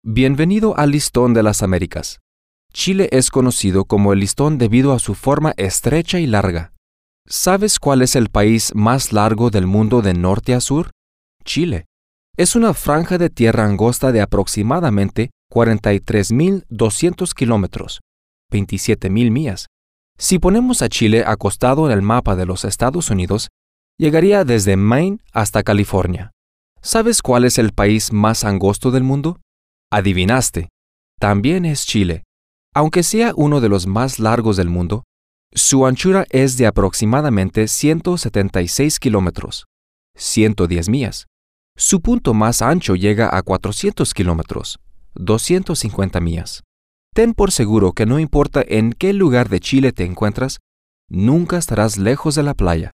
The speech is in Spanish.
Bienvenido al Listón de las Américas. Chile es conocido como el Listón debido a su forma estrecha y larga. ¿Sabes cuál es el país más largo del mundo de norte a sur? Chile. Es una franja de tierra angosta de aproximadamente 43.200 kilómetros, 27.000 millas. Si ponemos a Chile acostado en el mapa de los Estados Unidos, llegaría desde Maine hasta California. ¿Sabes cuál es el país más angosto del mundo? Adivinaste. También es Chile. Aunque sea uno de los más largos del mundo, su anchura es de aproximadamente 176 kilómetros, 110 millas. Su punto más ancho llega a 400 kilómetros, 250 millas. Ten por seguro que no importa en qué lugar de Chile te encuentras, nunca estarás lejos de la playa.